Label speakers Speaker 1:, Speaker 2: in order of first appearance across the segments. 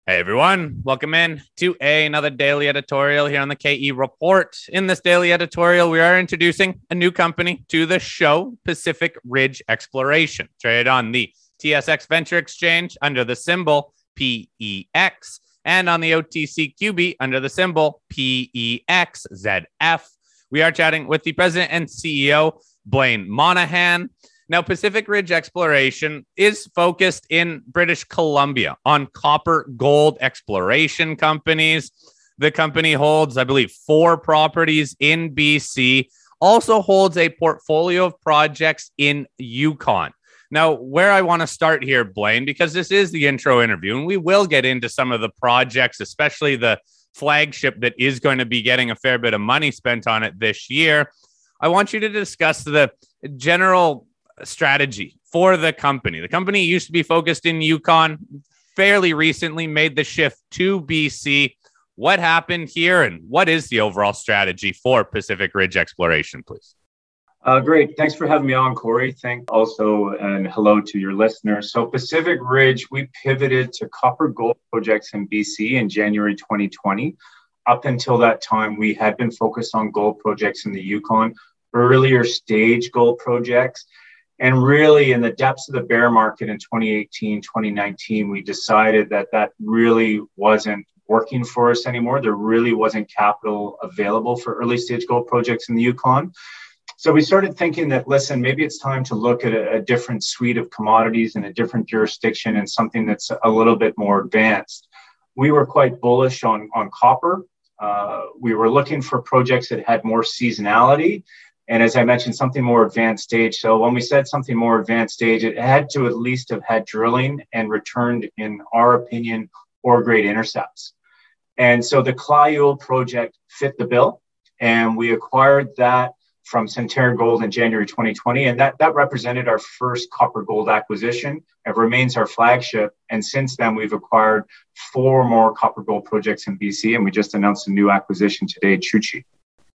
Speaker 1: Hey everyone, welcome in to another daily editorial here on the KE Report. In this daily editorial, we are introducing a new company to the show, Pacific Ridge Exploration, traded on the TSX Venture Exchange under the symbol PEX and on the OTCQB under the symbol PEXZF. We are chatting with the president and CEO, Blaine Monahan. Now, Pacific Ridge Exploration is focused in British Columbia on copper gold exploration companies. The company holds, I believe, 4 properties in BC, also holds a portfolio of projects in Yukon. Now, where I want to start here, Blaine, because this is the intro interview, and we will get into some of the projects, especially the flagship that is going to be getting a fair bit of money spent on it this year. I want you to discuss the general strategy for the company. The company used to be focused in Yukon, fairly recently made the shift to BC. What happened here and what is the overall strategy for Pacific Ridge Exploration, please?
Speaker 2: Great. Thanks for having me on, Corey. Thank also, and hello to your listeners. So Pacific Ridge, we pivoted to copper gold projects in BC in January 2020. Up until that time, we had been focused on gold projects in the Yukon, earlier stage gold projects. And really, in the depths of the bear market in 2018, 2019, we decided that really wasn't working for us anymore. There really wasn't capital available for early stage gold projects in the Yukon. So we started thinking that, listen, maybe it's time to look at a different suite of commodities in a different jurisdiction and something that's a little bit more advanced. We were quite bullish on copper. We were looking for projects that had more seasonality. And as I mentioned, something more advanced stage. So when we said something more advanced stage, it had to at least have had drilling and returned, in our opinion, ore grade intercepts. And so the Clyoul project fit the bill. And we acquired that from Centerra Gold in January 2020. And that represented our first copper gold acquisition. It remains our flagship. And since then, we've acquired 4 more copper gold projects in BC. And we just announced a new acquisition today, Chuchi.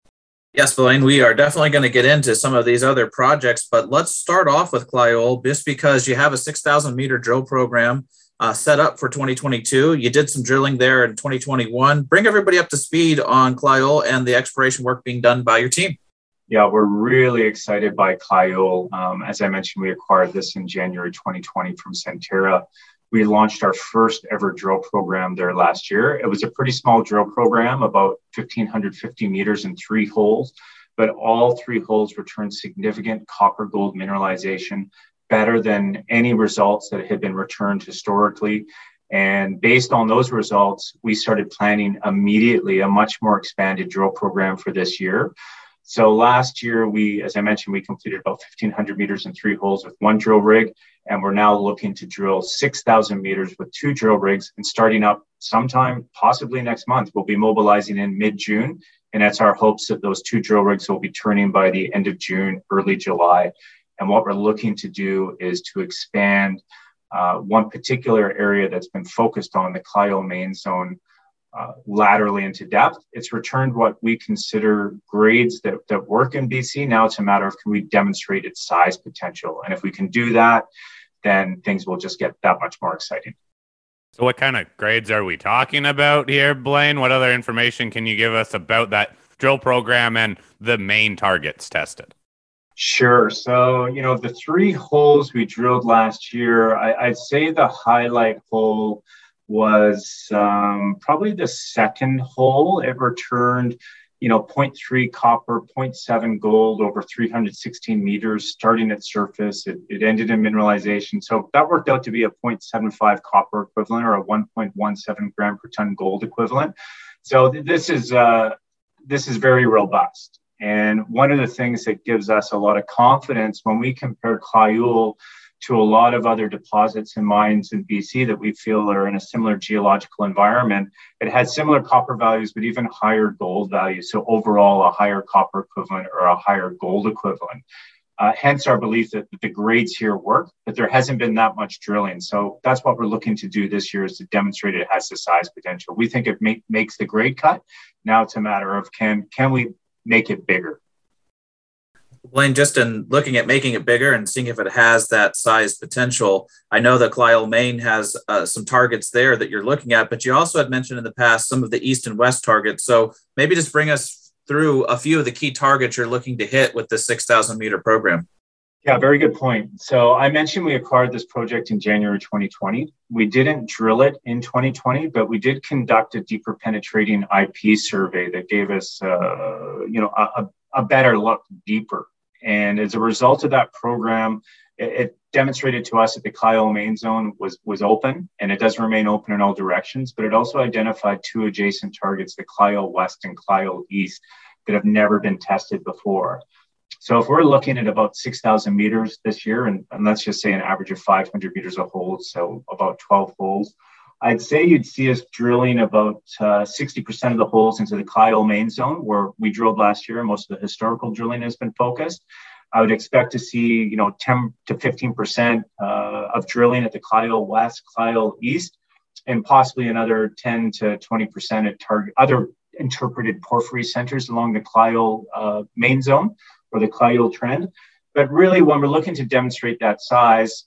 Speaker 3: Yes, Blaine, we are definitely going to get into some of these other projects, but let's start off with Clyoul, just because you have a 6,000 meter drill program set up for 2022. You did some drilling there in 2021. Bring everybody up to speed on Clyoul and the exploration work being done by your team.
Speaker 2: Yeah, we're really excited by Clyoul. As I mentioned, we acquired this in January 2020 from Centerra. We launched our first ever drill program there last year. It was a pretty small drill program, about 1,550 meters in 3 holes, but all 3 holes returned significant copper gold mineralization, better than any results that had been returned historically. And based on those results, we started planning immediately a much more expanded drill program for this year. So last year, as I mentioned, we completed about 1,500 meters in 3 holes with 1 drill rig. And we're now looking to drill 6,000 meters with 2 drill rigs and starting up sometime, possibly next month. We'll be mobilizing in mid-June. And that's our hopes that those 2 drill rigs will be turning by the end of June, early July. And what we're looking to do is to expand one particular area that's been focused on, the Clyoul main zone, laterally into depth. It's returned what we consider grades that work in BC. Now it's a matter of, can we demonstrate its size potential? And if we can do that, then things will just get that much more exciting.
Speaker 1: So what kind of grades are we talking about here, Blaine? What other information can you give us about that drill program and the main targets tested?
Speaker 2: Sure. So, the 3 holes we drilled last year, I'd say the highlight hole was probably the second hole. It returned 0.3 copper, 0.7 gold over 316 meters starting at surface. It ended in mineralization. So that worked out to be a 0.75 copper equivalent or a 1.17 gram per ton gold equivalent. So this is very robust. And one of the things that gives us a lot of confidence when we compare Clyoul to a lot of other deposits and mines in BC that we feel are in a similar geological environment, it had similar copper values, but even higher gold values. So overall, a higher copper equivalent or a higher gold equivalent. Hence our belief that the grades here work, but there hasn't been that much drilling. So that's what we're looking to do this year, is to demonstrate it has the size potential. We think it makes the grade cut. Now it's a matter of can we make it bigger?
Speaker 3: Blaine, just in looking at making it bigger and seeing if it has that size potential, I know that Cliole, Maine has some targets there that you're looking at, but you also had mentioned in the past some of the east and west targets. So maybe just bring us through a few of the key targets you're looking to hit with the 6,000 meter program.
Speaker 2: Yeah, very good point. So I mentioned we acquired this project in January 2020. We didn't drill it in 2020, but we did conduct a deeper penetrating IP survey that gave us, a better look deeper. And as a result of that program, it demonstrated to us that the Cliole main zone was open, and it does remain open in all directions, but it also identified two adjacent targets, the Cliole West and Cliole East, that have never been tested before. So if we're looking at about 6,000 meters this year, and let's just say an average of 500 meters a hole, so about 12 holes, I'd say you'd see us drilling about 60% of the holes into the Cliole main zone, where we drilled last year, and most of the historical drilling has been focused. I would expect to see, 10 to 15% of drilling at the Cliole West, Cliole East, and possibly another 10 to 20% at other interpreted porphyry centers along the Cliole main zone or the Cliole trend. But really, when we're looking to demonstrate that size,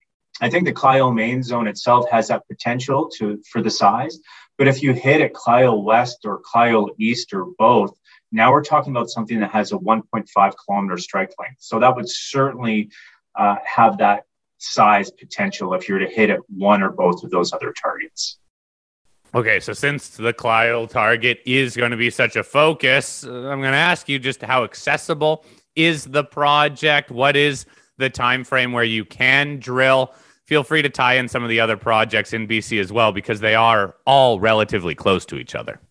Speaker 2: I think the Cliole main zone itself has that potential for the size. But if you hit at Cliole West or Cliole East or both, now we're talking about something that has a 1.5 kilometer strike length. So that would certainly have that size potential if you were to hit at one or both of those other targets.
Speaker 1: Okay, so since the Cliole target is going to be such a focus, I'm going to ask you just how accessible is the project? What is the time frame where you can drill? Feel free to tie in some of the other projects in BC as well, because they are all relatively close to each other.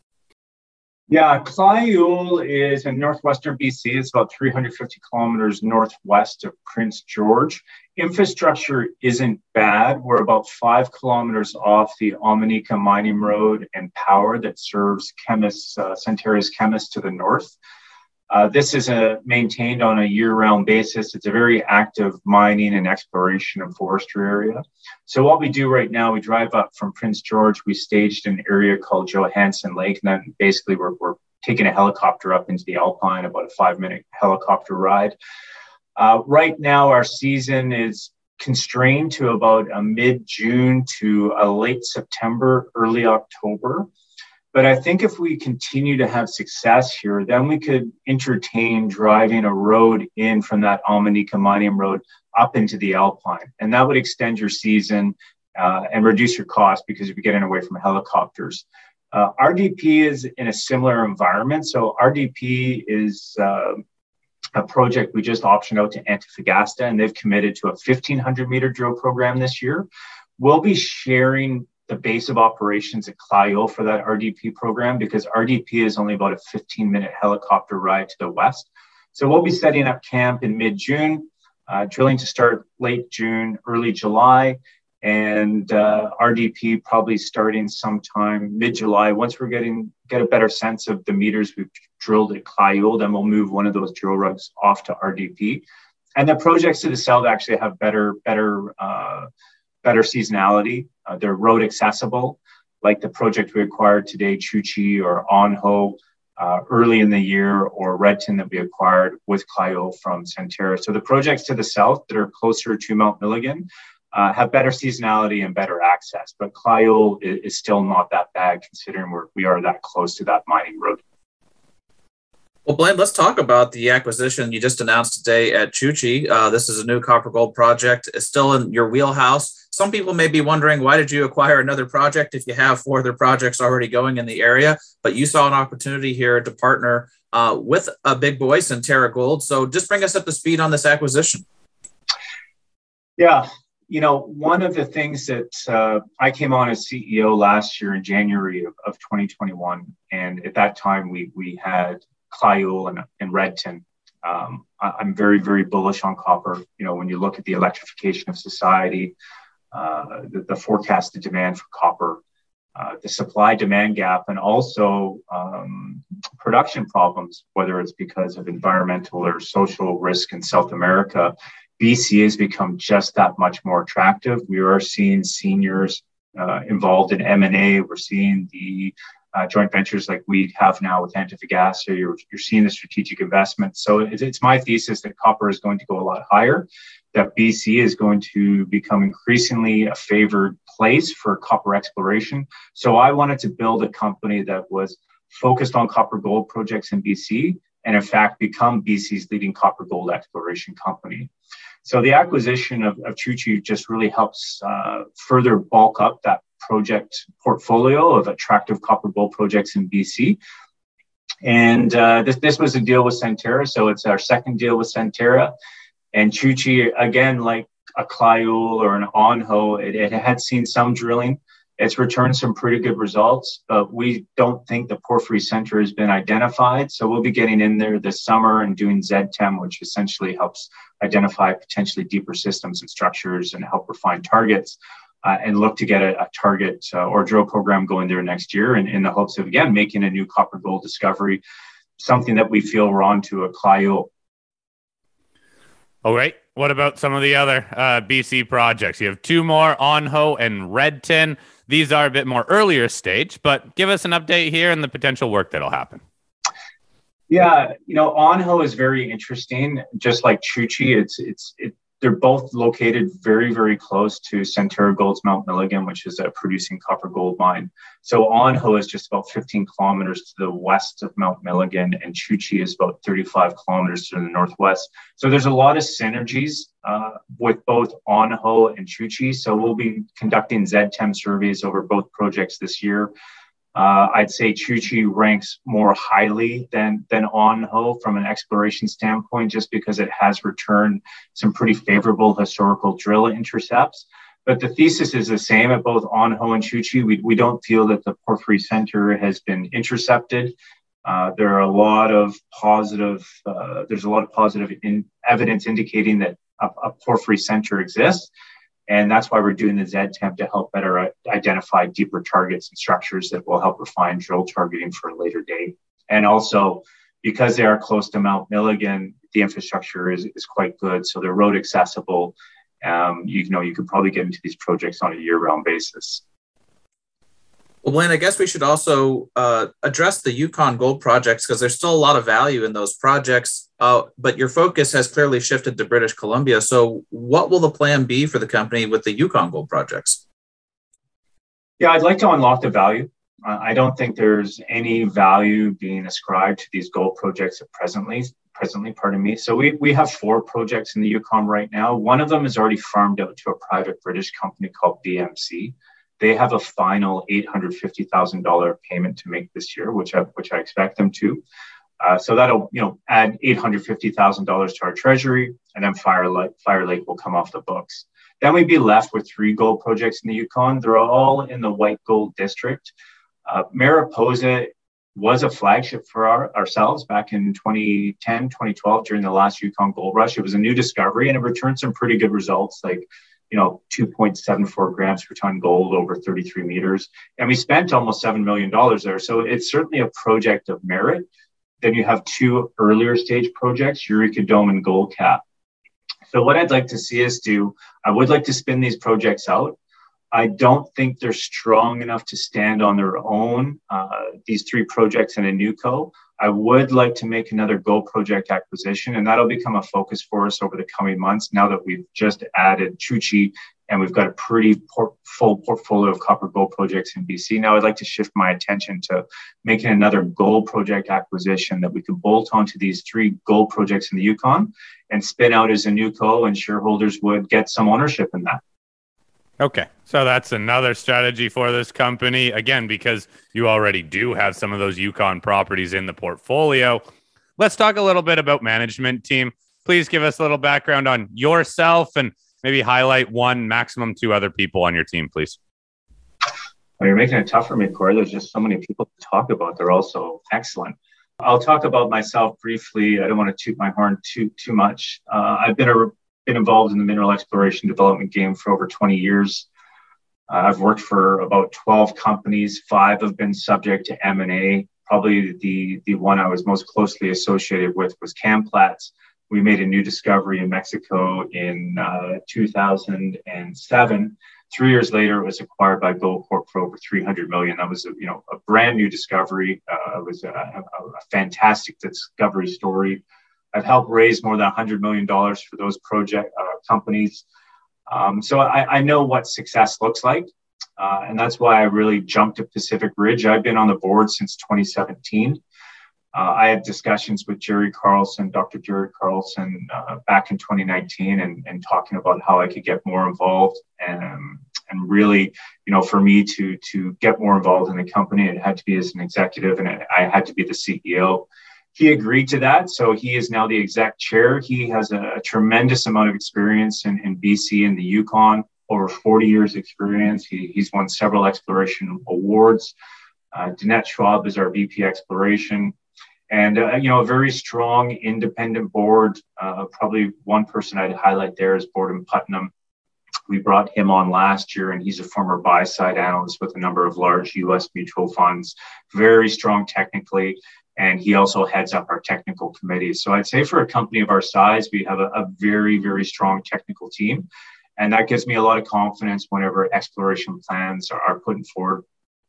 Speaker 2: Yeah, Cliole is in northwestern BC. It's about 350 kilometers northwest of Prince George. Infrastructure isn't bad. We're about 5 kilometers off the Omineca Mining Road and power that serves Centerra's Chemist to the north. This is maintained on a year-round basis. It's a very active mining and exploration and forestry area. So what we do right now, we drive up from Prince George. We staged an area called Johansen Lake, and then basically we're taking a helicopter up into the Alpine, about a 5-minute helicopter ride. Right now, our season is constrained to about a mid-June to a late September, early October. But I think if we continue to have success here, then we could entertain driving a road in from that Omineca Mining Road up into the Alpine. And that would extend your season and reduce your cost because you'd be getting away from helicopters. RDP is in a similar environment. So RDP is a project we just optioned out to Antofagasta, and they've committed to a 1,500 meter drill program this year. We'll be sharing the base of operations at Cliole for that RDP program because RDP is only about a 15-minute helicopter ride to the west. So we'll be setting up camp in mid-June, drilling to start late June, early July, and RDP probably starting sometime mid-July. Once we get a better sense of the meters we've drilled at Cliole, then we'll move one of those drill rugs off to RDP. And the projects to the south actually have better seasonality. They're road accessible, like the project we acquired today, Chuchi or Onho, early in the year, or Redton that we acquired with Cliole from Centerra. So the projects to the south that are closer to Mount Milligan have better seasonality and better access. But Cliole is still not that bad considering we are that close to that mining road.
Speaker 3: Well, Blaine, let's talk about the acquisition you just announced today at Chuchi. This is a new copper gold project. It's still in your wheelhouse. Some people may be wondering, why did you acquire another project if you have 4 other projects already going in the area? But you saw an opportunity here to partner with a big boy, Centerra Gold. So just bring us up to speed on this acquisition.
Speaker 2: Yeah. One of the things that I came on as CEO last year in January of 2021, and at that time we had Cliole and Redton. I'm very, very bullish on copper. When you look at the electrification of society, the forecasted demand for copper, the supply-demand gap, and also production problems, whether it's because of environmental or social risk in South America, BC has become just that much more attractive. We are seeing seniors involved in M&A. We're seeing the joint ventures like we have now with Antofagasta. You're seeing the strategic investments. So it's my thesis that copper is going to go a lot higher, that BC is going to become increasingly a favored place for copper exploration. So I wanted to build a company that was focused on copper gold projects in BC, and in fact become BC's leading copper gold exploration company. So the acquisition of Choo Choo just really helps further bulk up that project portfolio of attractive copper gold projects in BC. And this was a deal with Centerra, so it's our second deal with Centerra. And Choo Choo, again, like a Clyoul or an Onho, it had seen some drilling. It's returned some pretty good results, but we don't think the porphyry center has been identified. So we'll be getting in there this summer and doing ZTEM, which essentially helps identify potentially deeper systems and structures and help refine targets, and look to get a target or drill program going there next year in the hopes of, again, making a new copper gold discovery, something that we feel we're on to a Clyoul.
Speaker 1: All right. What about some of the other BC projects? You have two more, Onho and Redton. These are a bit more earlier stage, but give us an update here and the potential work that'll happen.
Speaker 2: Yeah, Onho is very interesting. Just like Choo Choo, they're both located very, very close to Centerra Gold's Mount Milligan, which is a producing copper gold mine. So Onho is just about 15 kilometers to the west of Mount Milligan, and Choo Choo is about 35 kilometers to the northwest. So there's a lot of synergies with both Onho and Choo Choo. So we'll be conducting ZTEM surveys over both projects this year. I'd say Choo Choo ranks more highly than Onho from an exploration standpoint, just because it has returned some pretty favorable historical drill intercepts. But the thesis is the same at both Onho and Choo Choo. We don't feel that the porphyry center has been intercepted. There are a lot of positive. There's a lot of positive evidence indicating that a porphyry center exists. And that's why we're doing the ZTEM to help better identify deeper targets and structures that will help refine drill targeting for a later date. And also, because they are close to Mount Milligan, the infrastructure is quite good. So they're road accessible. You could probably get into these projects on a year-round basis.
Speaker 3: Well, Blaine, I guess we should also address the Yukon Gold projects, because there's still a lot of value in those projects, but your focus has clearly shifted to British Columbia. So what will the plan be for the company with the Yukon Gold projects?
Speaker 2: Yeah, I'd like to unlock the value. I don't think there's any value being ascribed to these gold projects presently, pardon me. So we have 4 projects in the Yukon right now. One of them is already farmed out to a private British company called BMC. They have a final $850,000 payment to make this year, which I expect them to. So that'll add $850,000 to our treasury, and then Fire Lake will come off the books. Then we'd be left with 3 gold projects in the Yukon. They're all in the White Gold District. Mariposa was a flagship for ourselves back in 2010, 2012 during the last Yukon Gold Rush. It was a new discovery, and it returned some pretty good results, like 2.74 grams per ton gold over 33 meters. And we spent almost $7 million there. So it's certainly a project of merit. Then you have 2 earlier stage projects, Eureka Dome and Gold Cap. So what I'd like to see us do, I would like to spin these projects out. I don't think they're strong enough to stand on their own, these 3 projects in a NewCo. I would like to make another gold project acquisition, and that'll become a focus for us over the coming months now that we've just added Choo Choo and we've got a pretty full portfolio of copper gold projects in BC. Now I'd like to shift my attention to making another gold project acquisition that we could bolt onto these 3 gold projects in the Yukon and spin out as a NewCo, and shareholders would get some ownership in that.
Speaker 1: Okay, so that's another strategy for this company, again, because you already do have some of those Yukon properties in the portfolio. Let's talk a little bit about management team. Please give us a little background on yourself and maybe highlight 1, maximum 2 other people on your team, please.
Speaker 2: Well, you're making it tough for me, Corey. There's just so many people to talk about. They're all so excellent. I'll talk about myself briefly. I don't want to toot my horn too much. I've been involved in the mineral exploration development game for over 20 years. I've worked for about 12 companies. 5 have been subject to M&A. Probably the one I was most closely associated with was Camplats. We made a new discovery in Mexico in 2007. 3 years later, it was acquired by Goldcorp for over $300 million. That was a brand new discovery. It was a fantastic discovery story. I've helped raise more than $100 million for those project companies. So I know what success looks like. And that's why I really jumped to Pacific Ridge. I've been on the board since 2017. I had discussions with Dr. Jerry Carlson, back in 2019 and talking about how I could get more involved. And really, for me to get more involved in the company, it had to be as an executive and I had to be the CEO. He agreed to that. So he is now the exec chair. He has a tremendous amount of experience in BC and the Yukon, over 40 years experience. He's won several exploration awards. Danette Schwab is our VP exploration. And, a very strong independent board. Probably one person I'd highlight there is Borden Putnam. We brought him on last year, and he's a former buy-side analyst with a number of large U.S. mutual funds, very strong technically, and he also heads up our technical committee. So I'd say for a company of our size, we have a very, very strong technical team, and that gives me a lot of confidence whenever exploration plans are put forward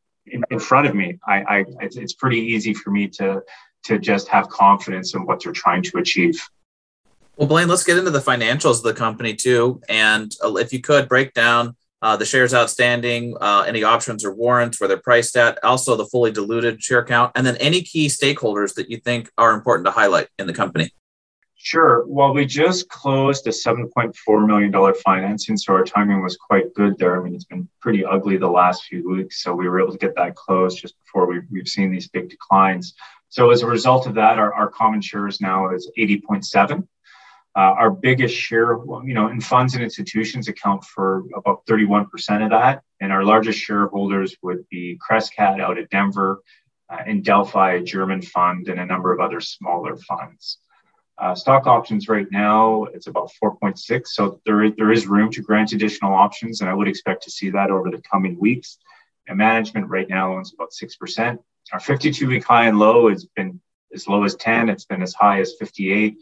Speaker 2: in front of me. It's pretty easy for me to just have confidence in what they're trying to achieve.
Speaker 3: Well, Blaine, let's get into the financials of the company too. And if you could break down the shares outstanding, any options or warrants, where they're priced at, also the fully diluted share count, and then any key stakeholders that you think are important to highlight in the company.
Speaker 2: Sure. Well, we just closed a $7.4 million financing, so our timing was quite good there. I mean, it's been pretty ugly the last few weeks, so we were able to get that closed just before we've seen these big declines. So as a result of that, our common shares now is 80.7. Our biggest share, in funds and institutions account for about 31% of that. And our largest shareholders would be Crescat out of Denver, and Delphi, a German fund, and a number of other smaller funds. Stock options right now, it's about 4.6. So there is room to grant additional options, and I would expect to see that over the coming weeks. And management right now owns about 6%. Our 52-week high and low has been as low as 10. It's been as high as 58.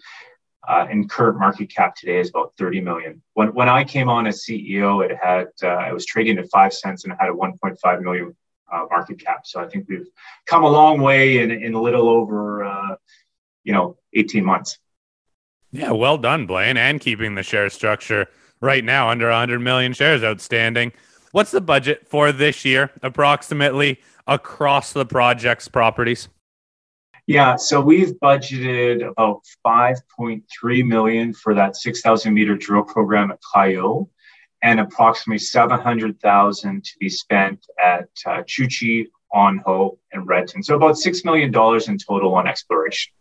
Speaker 2: And current market cap today is about 30 million. When I came on as CEO, it was trading at 5 cents and it had a 1.5 million market cap. So I think we've come a long way in a little over 18 months.
Speaker 1: Yeah, well done, Blaine, and keeping the share structure right now under 100 million shares outstanding. What's the budget for this year, approximately, across the project's properties?
Speaker 2: Yeah, so we've budgeted about 5.3 million for that 6,000 meter drill program at Cayo, and approximately 700,000 to be spent at Chuchi, Onho, and Redton. So about $6 million in total on exploration.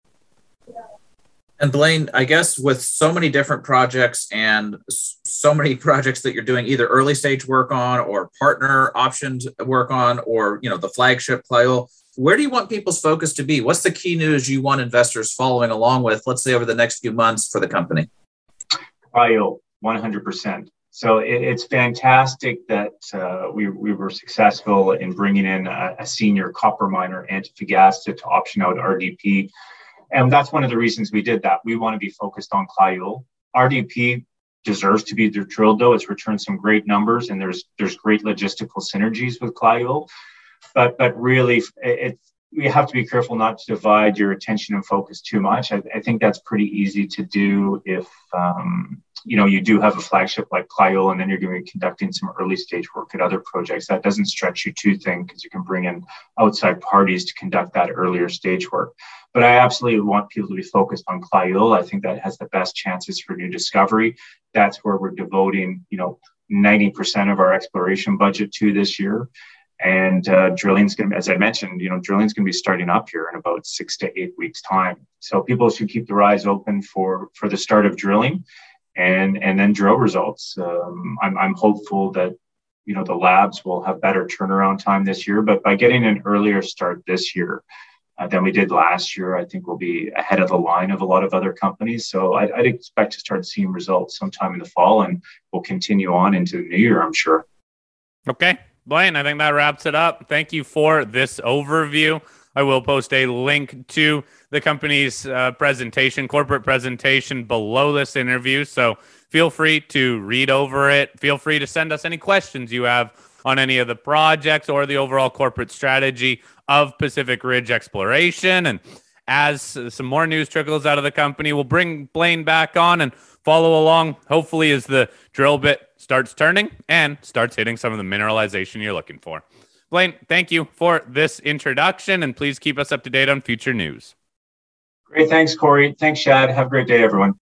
Speaker 3: And Blaine, I guess with so many different projects and so many projects that you're doing either early stage work on or partner options work on, or, the flagship Cayo, where do you want people's focus to be? What's the key news you want investors following along with, let's say, over the next few months for the company?
Speaker 2: Cayo, 100%. So it's fantastic that we were successful in bringing in a senior copper miner, Antofagasta, to option out RDP. And that's one of the reasons we did that. We want to be focused on Cayo. RDP deserves to be drilled, though. It's returned some great numbers, and there's great logistical synergies with Cayo. But really, we have to be careful not to divide your attention and focus too much. I think that's pretty easy to do if you do have a flagship like Cayo, and then you're going to be conducting some early stage work at other projects. That doesn't stretch you too thin because you can bring in outside parties to conduct that earlier stage work. But I absolutely want people to be focused on Cayo. I think that has the best chances for new discovery. That's where we're devoting 90% of our exploration budget to this year. And drilling's going to, as I mentioned, drilling's going to be starting up here in about 6 to 8 weeks' time. So people should keep their eyes open for the start of drilling, and then drill results. I'm hopeful that the labs will have better turnaround time this year, but by getting an earlier start this year than we did last year, I think we'll be ahead of the line of a lot of other companies. So I'd expect to start seeing results sometime in the fall, and we'll continue on into the new year, I'm sure.
Speaker 1: Okay. Blaine, I think that wraps it up. Thank you for this overview. I will post a link to the company's corporate presentation below this interview. So feel free to read over it. Feel free to send us any questions you have on any of the projects or the overall corporate strategy of Pacific Ridge Exploration. And as some more news trickles out of the company, we'll bring Blaine back on and follow along, hopefully, as the drill bit starts turning and starts hitting some of the mineralization you're looking for. Blaine, thank you for this introduction, and please keep us up to date on future news.
Speaker 2: Great. Thanks, Corey. Thanks, Shad. Have a great day, everyone.